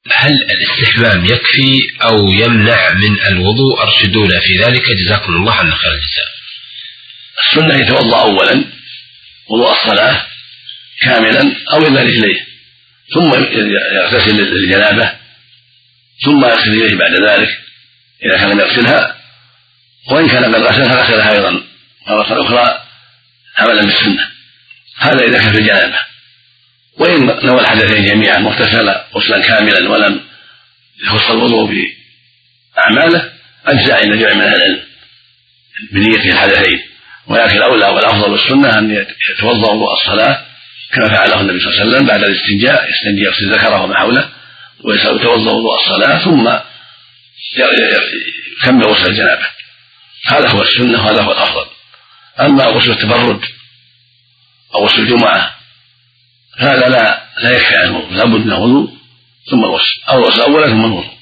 هل الاستحمام يكفي أو يمنع من الوضوء؟ أرشدونا في ذلك جزاكم الله عنا خير الجزاء. السنة يتوضأ أولا وضوء الصلاة كاملا أو إلى رجليه، ثم يغتسل للجنابة، ثم يغسل يديه بعد ذلك إذا كان لم يغسلها، وإن كان قد غسلها غسلها أيضا مرة أخرى عملا بالسنة. هذا إذا كان في الجنابة. وإن نوى الحدثين جميعا واغتسل غسلا كاملا ولم يخص الوضوء بأعماله أجزاء عند جمع من أهل العلم بنيته الحدثين، ولكن الأولى والأفضل والسنة أن يتوضأ وضوء الصلاة كما فعله النبي صلى الله عليه وسلم بعد الاستنجاء، يستنجي يغسل ذكره وما حوله ويتوضأ وضوء الصلاة ثم يكمل غسل الجنابة. هذا هو السنة وهذا هو الأفضل. أما غسل التبرد أو غسل الجمعة هذا لا يكفي عنه، لا بد من الوضوء ثم الغسل، أو الغسل أولا ثم الوضوء.